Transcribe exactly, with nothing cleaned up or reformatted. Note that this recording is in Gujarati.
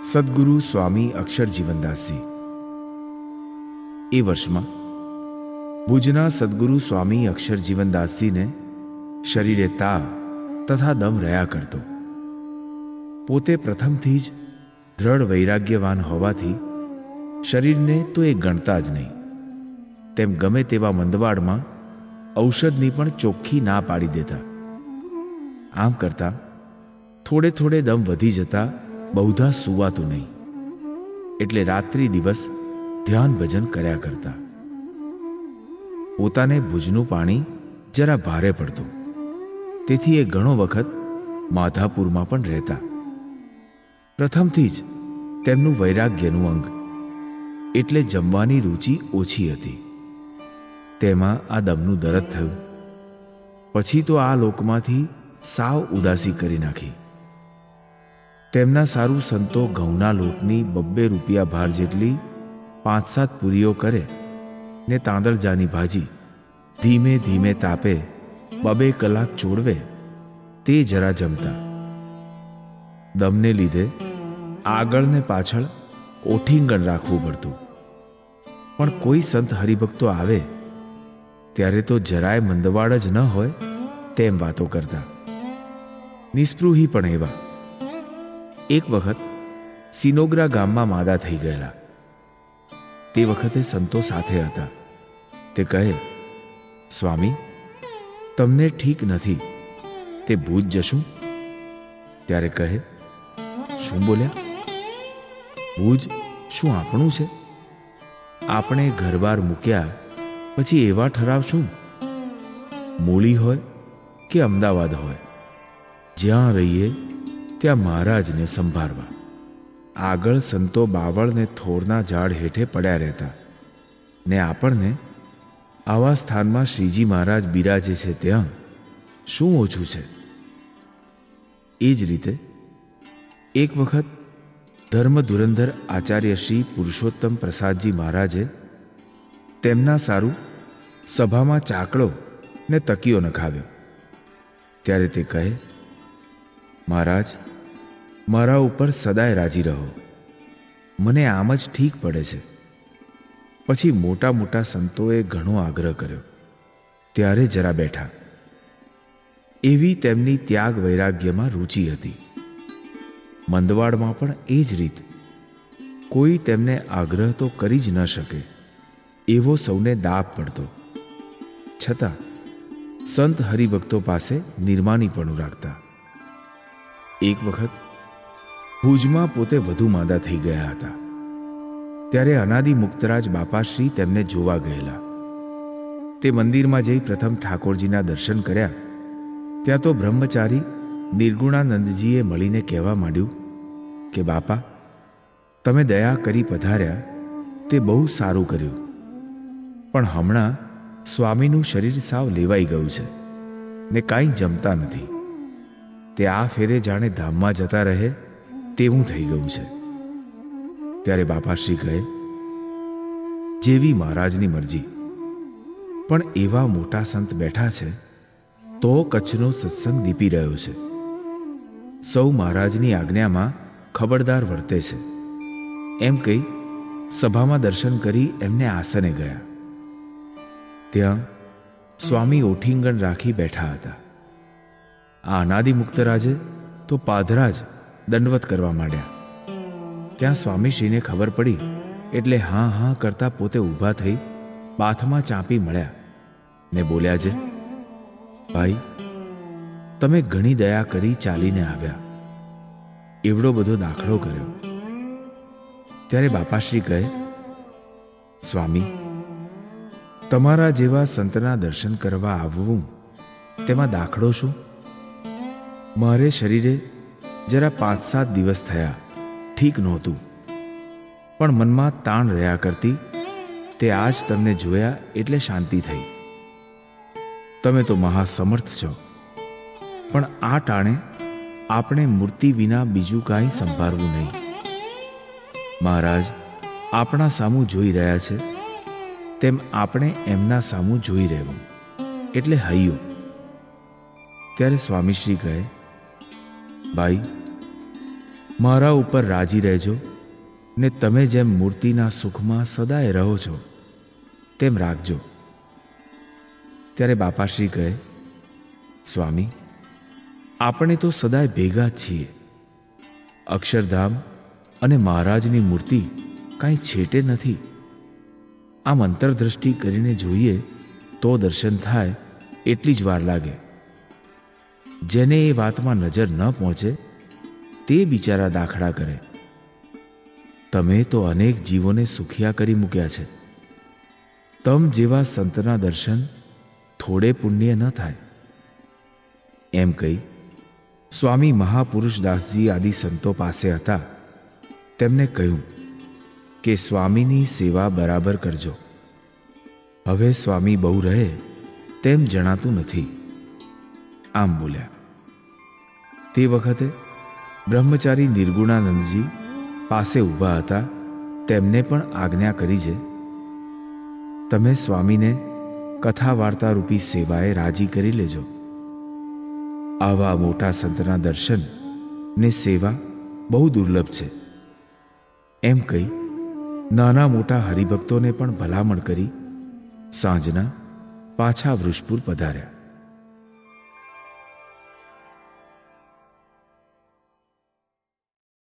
સદગુરુ સ્વામી અક્ષરજીવનદાસજી. એ વર્ષમાં ભુજના સદગુરુ સ્વામી અક્ષરજીવનદાસજીને શરીરે તાવ તથા દમ રહ્યા કરતો. પોતે પ્રથમથી જ દ્રઢ વૈરાગ્યવાન હોવાથી શરીરને તો એ ગણતા જ નહીં, તેમ ગમે તેવા મંદવાડમાં ઔષધની પણ ચોખ્ખી ના પાડી દેતા. આમ કરતા થોડે થોડે દમ વધી જતા બહુધા સુવાતું નહીં, એટલે રાત્રિ દિવસ ધ્યાન ભજન કર્યા કરતા. પોતાને ભુજનું પાણી જરા ભારે પડતું, તેથી એ ઘણો વખત માધાપુરમાં પણ રહેતા. પ્રથમથી જ તેમનું વૈરાગ્યનું અંગ એટલે જમવાની રુચિ ઓછી હતી. તેમાં આ દમનું દરદ થયું, પછી તો આ લોકમાંથી સાવ ઉદાસી કરી નાખી. તેમના સારું સંતો ઘઉંના લોટની બબ્બે રૂપિયા ભાર જેટલી પાંચ સાત પૂરીઓ કરે ને તાંદળજાની ભાજી ધીમે ધીમે તાપે બબે કલાક ચોડવે તે જરા જમતા. દમને લીધે આગળ ને પાછળ ઓઠીંગણ રાખવું પડતું, પણ કોઈ સંત હરિભક્તો આવે ત્યારે તો જરાય મંદવાડ જ ન હોય તેમ વાતો કરતા. નિસ્પૃહી પણ એવા. એક વખત સિનોગ્રા ગામમાં માદા થઈ ગયેલા. તે વખતે સંતો સાથે હતા. તે કહે, સ્વામી, તમને ઠીક નથી, તે ભૂજ જશું? ત્યારે કહે, શું બોલ્યા? ભુજ શું આપણું છે? આપણે ઘરબાર મૂક્યા પછી એવા ઠરાવ શું? મૂળી હોય કે અમદાવાદ હોય, જ્યાં રહીએ ત્યાં મહારાજને સંભાળવા. આગળ સંતો બાવળ ને થોરના ઝાડ હેઠે પડ્યા રહેતા, ને આપણને આવા સ્થાનમાં શ્રીજી મહારાજ બિરાજે છે ત્યાં શું ઓછું છે? એ જ રીતે એક વખત ધર્મ ધુરંધર આચાર્ય શ્રી પુરુષોત્તમ પ્રસાદજી મહારાજે તેમના સારું સભામાં ચાકડો ને તકીઓ નખાવ્યો. ત્યારે તે કહે, મહારાજ, મારા ઉપર સદાય રાજી રહો, મને આમ જ ઠીક પડે છે. પછી મોટા મોટા સંતોએ ઘણો આગ્રહ કર્યો, ત્યારે જરા બેઠા. એવી તેમની ત્યાગ વૈરાગ્યમાં રુચિ હતી. મંદવાડમાં પણ એ જ રીત. કોઈ તેમને આગ્રહ તો કરી જ ન શકે એવો સૌને દાબ પડતો. છતાં સંત હરિભક્તો પાસે નિર્માનીપણું રાખતા. એક વખત ભુજમાં પોતે વધુ માંદા થઈ ગયા હતા. ત્યારે અનાદિ મુક્તરાજ બાપાશ્રી તેમને જોવા ગયેલા. તે મંદિરમાં જઈ પ્રથમ ઠાકોરજીના દર્શન કર્યા. ત્યાં તો બ્રહ્મચારી નિર્ગુણાનંદજીએ મળીને કહેવા માંડ્યું કે બાપા, તમે દયા કરી પધાર્યા તે બહુ સારું કર્યું, પણ હમણાં સ્વામીનું શરીર સાવ લેવાઈ ગયું છે ને કાંઈ જમતા નથી. તે આ ફેરે જાણે ધામમાં જતા રહે તેવું થઈ ગયું છે. ત્યારે બાપાશ્રી કહે, જેવી મહારાજની મરજી, પણ એવા મોટા સંત બેઠા છે તો કચ્છનો સત્સંગ દીપી રહ્યો છે. સૌ મહારાજની આજ્ઞામાં ખબરદાર વર્તે છે. એમ કહી સભામાં દર્શન કરી એમને આસને ગયા. ત્યાં સ્વામી ઓઠીંગણ રાખી બેઠા હતા. આ અનાદિ મુક્તરાજે તો પાધરા જ દંડવત કરવા માંડ્યા. ત્યાં સ્વામીશ્રીને ખબર પડી એટલે હા હા કરતા પોતે ઊભા થઈ બાથમાં ચાંપી મળ્યા ને બોલ્યા છે, ભાઈ, તમે ઘણી દયા કરી ચાલીને આવ્યા, એવડો બધો દાખલો કર્યો. ત્યારે બાપાશ્રી કહે, સ્વામી, તમારા જેવા સંતના દર્શન કરવા આવવું તેમાં દાખલો શું? મારે શરીરે જરા પાંચ સાત દિવસ થયા ઠીક નહોતું, પણ મનમાં તાણ રહ્યા કરતી. તે આજ તમને જોયા એટલે શાંતિ થઈ. તમે તો મહાસમર્થ છો, પણ આ ટાણે આપણે મૂર્તિ વિના બીજું કાંઈ સંભાળવું નહીં. મહારાજ આપણા સામું જોઈ રહ્યા છે, તેમ આપણે એમના સામું જોઈ રહેવું એટલે હૈયું. ત્યારે સ્વામીશ્રી કહે, ભાઈ, મારા ઉપર રાજી રહેજો ને તમે જેમ મૂર્તિના સુખમાં સદાય રહો છો તેમ રાખજો. ત્યારે બાપાશ્રી કહે, સ્વામી, આપણે તો સદાય ભેગા જ છીએ. અક્ષરધામ અને મહારાજની મૂર્તિ કાંઈ છેટે નથી. આમ અંતરદ્રષ્ટિ કરીને જોઈએ તો દર્શન થાય એટલી જ વાર લાગે. જેને એ વાતમાં નજર ન પહોંચે તે બિચારા દાખલા કરે. તમે તો અનેક જીવોને સુખિયા કરી મૂક્યા છે. તમ જેવા સંતના દર્શન થોડે પુણ્ય ન થાય. એમ કહી સ્વામી મહાપુરુષદાસજી આદિ સંતો પાસે હતા. તેમને કહ્યું કે સ્વામીની સેવા બરાબર કરજો. હવે સ્વામી બહુ રહે તેમ જણાતું નથી. આમ બોલ્યા. તે વખતે બ્રહ્મચારી નિર્ગુણાનંદજી પાસે ઊભા હતા. તેમને પણ આજ્ઞા કરી છે, તમે સ્વામીને કથા વાર્તા રૂપી સેવાએ રાજી કરી લેજો. આવા મોટા સંતના દર્શન ને સેવા બહુ દુર્લભ છે. એમ કહી નાના મોટા હરિભક્તોને પણ ભલામણ કરી સાંજના પાછા વૃષપુર પધાર્યા.